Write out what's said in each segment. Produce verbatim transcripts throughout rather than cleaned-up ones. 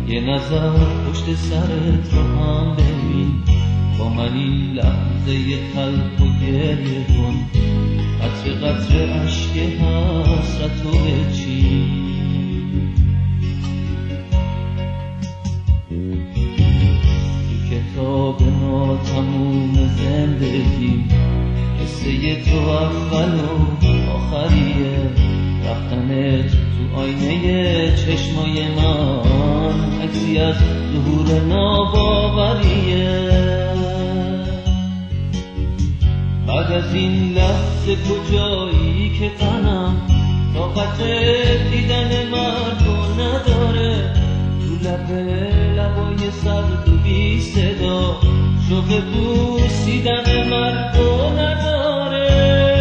یه نظر پشت سرت رو هم ببین، با من این لحظه تلخ و گریه کن، قطره قطره اشک حسرت رو بچین. تو کتاب ناتموم زندگی قصه تو اول و آخریه، رفتنت تو آینه چشمای من عکسی از ظهور ناباوریه. بعد از این لحظه کجایی که تنم طاقت دیدن مردو نداره، تو لب لبای سرد و بی صدا شوق بوسیدن مردو نداره.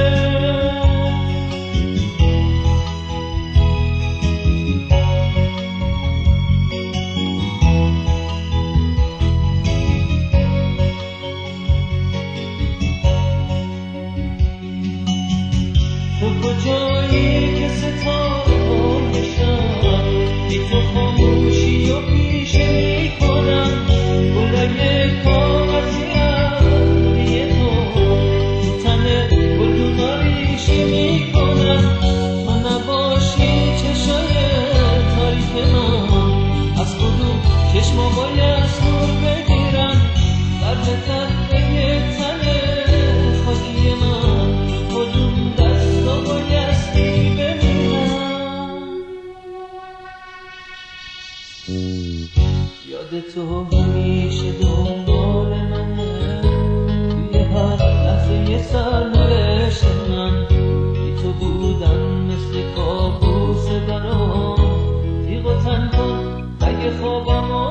تو کجایی که ستاره ها بشن، بی تو خاموشی و پیشه می کنم، گلای کاغذی از روی تو تو تن گلدونا ریشی می کنم. من نباشی چشای تاریک من از کدوم چشما باید نور بگیرن، درد تنه تنه خاکی من کدوم دستا بایستی بمیرم. یاد تو همیشه دنبال منه، توی هر لحظه سرنوشت من، بی تو بودن مثل کابوس برام، تیغ و تن کن اگه خوابم